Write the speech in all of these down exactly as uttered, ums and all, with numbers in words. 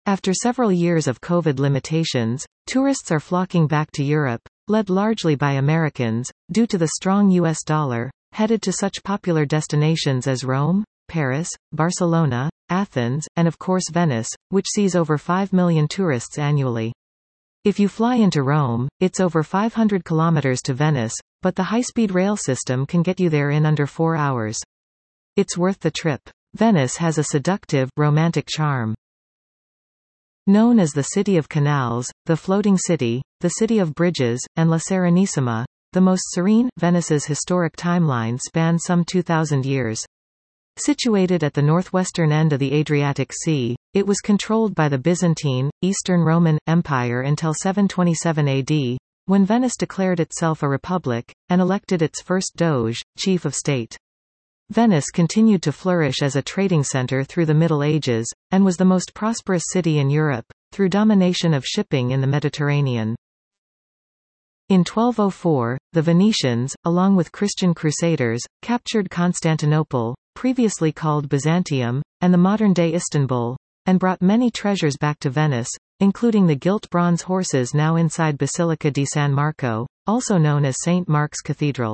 After several years of COVID limitations, tourists are flocking back to Europe, led largely by Americans, due to the strong U S dollar, headed to such popular destinations as Rome, Paris, Barcelona, Athens, and of course Venice, which sees over five million tourists annually. If you fly into Rome, it's over five hundred kilometers to Venice, but the high-speed rail system can get you there in under four hours. It's worth the trip. Venice has a seductive, romantic charm. Known as the City of Canals, the Floating City, the City of Bridges, and La Serenissima, the most serene, Venice's historic timeline spans some two thousand years. Situated at the northwestern end of the Adriatic Sea, it was controlled by the Byzantine, Eastern Roman, Empire until seven twenty-seven A D, when Venice declared itself a republic, and elected its first Doge, chief of state. Venice continued to flourish as a trading center through the Middle Ages, and was the most prosperous city in Europe, through domination of shipping in the Mediterranean. In twelve oh four, the Venetians, along with Christian crusaders, captured Constantinople, previously called Byzantium, and the modern-day Istanbul, and brought many treasures back to Venice, including the gilt bronze horses now inside Basilica di San Marco, also known as Saint Mark's Cathedral.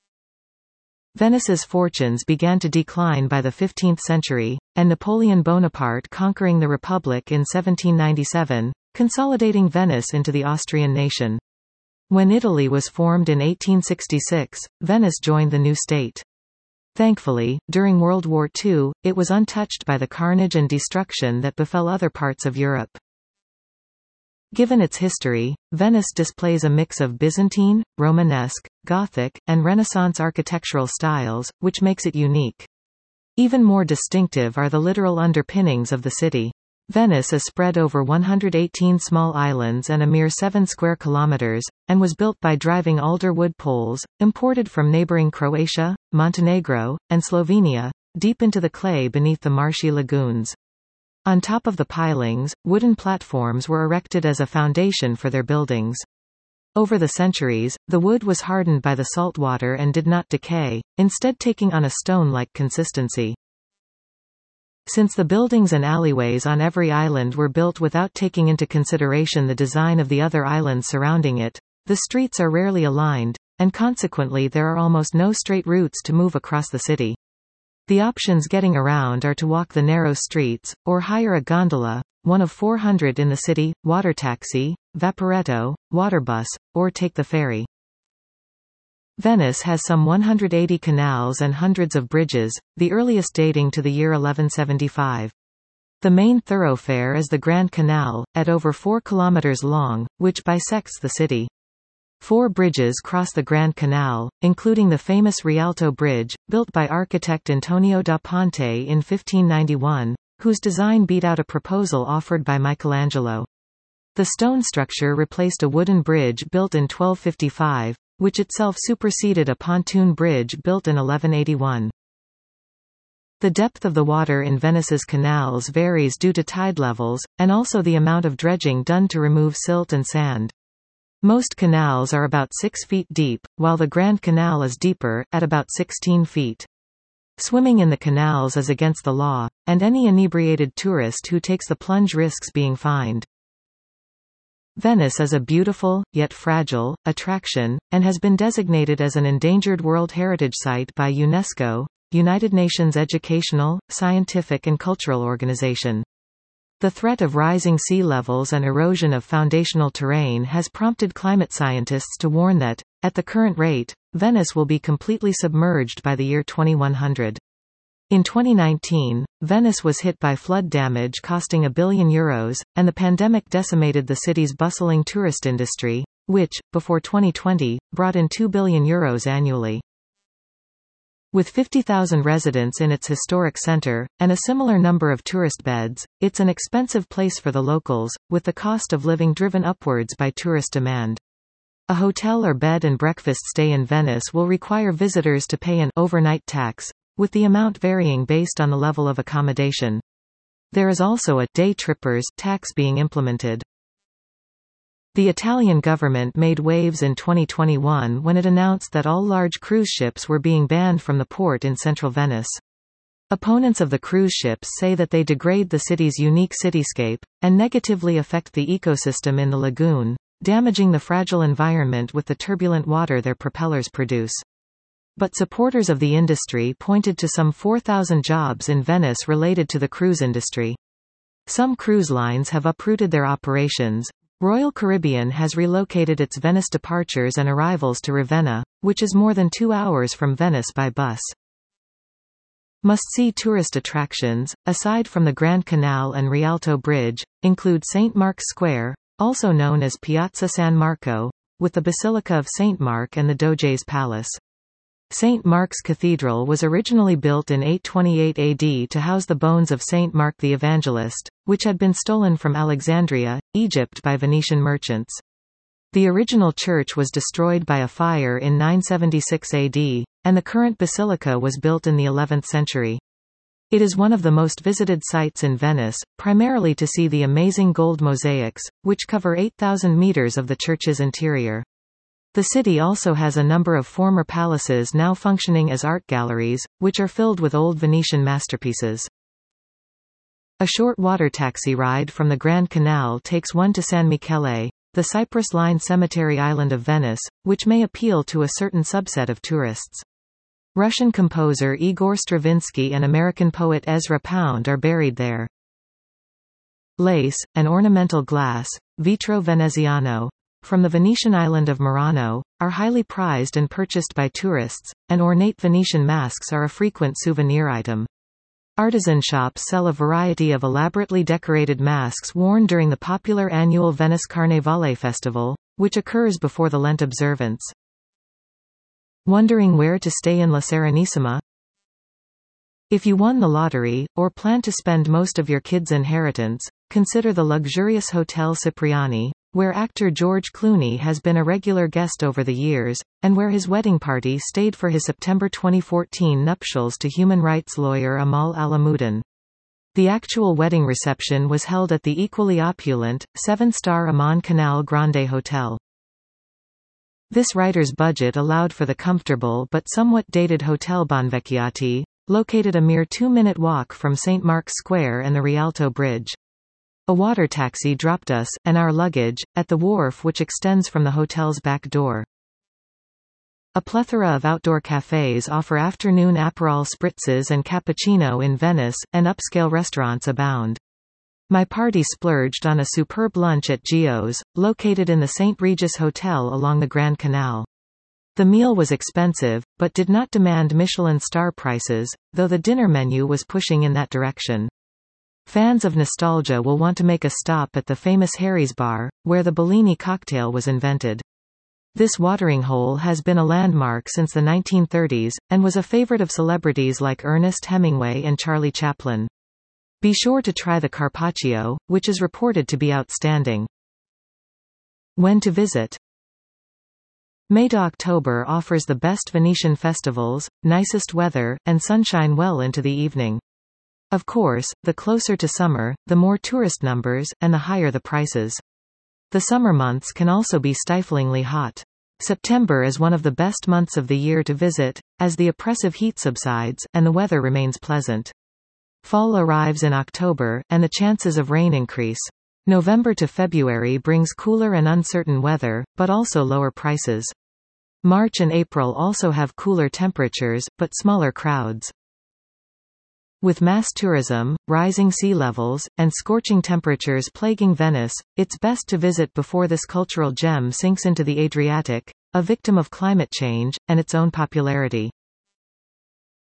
Venice's fortunes began to decline by the fifteenth century, and Napoleon Bonaparte conquering the Republic in seventeen ninety-seven, consolidating Venice into the Austrian nation. When Italy was formed in eighteen sixty-six, Venice joined the new state. Thankfully, during World War Two, it was untouched by the carnage and destruction that befell other parts of Europe. Given its history, Venice displays a mix of Byzantine, Romanesque, Gothic, and Renaissance architectural styles, which makes it unique. Even more distinctive are the literal underpinnings of the city. Venice is spread over one hundred eighteen small islands and a mere seven square kilometers, and was built by driving alder wood poles, imported from neighboring Croatia, Montenegro, and Slovenia, deep into the clay beneath the marshy lagoons. On top of the pilings, wooden platforms were erected as a foundation for their buildings. Over the centuries, the wood was hardened by the salt water and did not decay, instead taking on a stone-like consistency. Since the buildings and alleyways on every island were built without taking into consideration the design of the other islands surrounding it, the streets are rarely aligned, and consequently there are almost no straight routes to move across the city. The options getting around are to walk the narrow streets, or hire a gondola, one of four hundred in the city, water taxi, vaporetto, waterbus, or take the ferry. Venice has some one hundred eighty canals and hundreds of bridges, the earliest dating to the year eleven seventy-five. The main thoroughfare is the Grand Canal, at over four kilometers long, which bisects the city. Four bridges cross the Grand Canal, including the famous Rialto Bridge, built by architect Antonio da Ponte in fifteen ninety-one, whose design beat out a proposal offered by Michelangelo. The stone structure replaced a wooden bridge built in twelve fifty-five, which itself superseded a pontoon bridge built in eleven eighty-one. The depth of the water in Venice's canals varies due to tide levels, and also the amount of dredging done to remove silt and sand. Most canals are about six feet deep, while the Grand Canal is deeper, at about sixteen feet. Swimming in the canals is against the law, and any inebriated tourist who takes the plunge risks being fined. Venice is a beautiful, yet fragile, attraction, and has been designated as an endangered World Heritage Site by UNESCO, United Nations Educational, Scientific and Cultural Organization. The threat of rising sea levels and erosion of foundational terrain has prompted climate scientists to warn that, at the current rate, Venice will be completely submerged by the year twenty-one hundred. In twenty nineteen, Venice was hit by flood damage costing a billion euros, and the pandemic decimated the city's bustling tourist industry, which, before twenty twenty, brought in two billion euros annually. With fifty thousand residents in its historic center, and a similar number of tourist beds, it's an expensive place for the locals, with the cost of living driven upwards by tourist demand. A hotel or bed and breakfast stay in Venice will require visitors to pay an overnight tax, with the amount varying based on the level of accommodation. There is also a day trippers tax being implemented. The Italian government made waves in twenty twenty-one when it announced that all large cruise ships were being banned from the port in central Venice. Opponents of the cruise ships say that they degrade the city's unique cityscape, and negatively affect the ecosystem in the lagoon, damaging the fragile environment with the turbulent water their propellers produce. But supporters of the industry pointed to some four thousand jobs in Venice related to the cruise industry. Some cruise lines have uprooted their operations. Royal Caribbean has relocated its Venice departures and arrivals to Ravenna, which is more than two hours from Venice by bus. Must-see tourist attractions, aside from the Grand Canal and Rialto Bridge, include Saint Mark's Square, also known as Piazza San Marco, with the Basilica of Saint Mark and the Doge's Palace. Saint Mark's Cathedral was originally built in eight twenty-eight A D to house the bones of Saint Mark the Evangelist, which had been stolen from Alexandria, Egypt by Venetian merchants. The original church was destroyed by a fire in nine seventy-six A D, and the current basilica was built in the eleventh century. It is one of the most visited sites in Venice, primarily to see the amazing gold mosaics, which cover eight thousand meters of the church's interior. The city also has a number of former palaces now functioning as art galleries, which are filled with old Venetian masterpieces. A short water taxi ride from the Grand Canal takes one to San Michele, the Cyprus-lined cemetery island of Venice, which may appeal to a certain subset of tourists. Russian composer Igor Stravinsky and American poet Ezra Pound are buried there. Lace, and ornamental glass, Vetro Veneziano, from the Venetian island of Murano, are highly prized and purchased by tourists, and ornate Venetian masks are a frequent souvenir item. Artisan shops sell a variety of elaborately decorated masks worn during the popular annual Venice Carnevale festival, which occurs before the Lent observance. Wondering where to stay in La Serenissima? If you won the lottery, or plan to spend most of your kids' inheritance, consider the luxurious Hotel Cipriani, where actor George Clooney has been a regular guest over the years, and where his wedding party stayed for his September twenty fourteen nuptials to human rights lawyer Amal Alamuddin. The actual wedding reception was held at the equally opulent, seven-star Amman Canal Grande Hotel. This writer's budget allowed for the comfortable but somewhat dated Hotel Bonvecchiati, located a mere two-minute walk from Saint Mark's Square and the Rialto Bridge. A water taxi dropped us, and our luggage, at the wharf which extends from the hotel's back door. A plethora of outdoor cafes offer afternoon Aperol spritzes and cappuccino in Venice, and upscale restaurants abound. My party splurged on a superb lunch at Gio's, located in the Saint Regis Hotel along the Grand Canal. The meal was expensive, but did not demand Michelin star prices, though the dinner menu was pushing in that direction. Fans of nostalgia will want to make a stop at the famous Harry's Bar, where the Bellini cocktail was invented. This watering hole has been a landmark since the nineteen thirties, and was a favorite of celebrities like Ernest Hemingway and Charlie Chaplin. Be sure to try the carpaccio, which is reported to be outstanding. When to visit? May to October offers the best Venetian festivals, nicest weather, and sunshine well into the evening. Of course, the closer to summer, the more tourist numbers, and the higher the prices. The summer months can also be stiflingly hot. September is one of the best months of the year to visit, as the oppressive heat subsides, and the weather remains pleasant. Fall arrives in October, and the chances of rain increase. November to February brings cooler and uncertain weather, but also lower prices. March and April also have cooler temperatures, but smaller crowds. With mass tourism, rising sea levels, and scorching temperatures plaguing Venice, it's best to visit before this cultural gem sinks into the Adriatic, a victim of climate change, and its own popularity.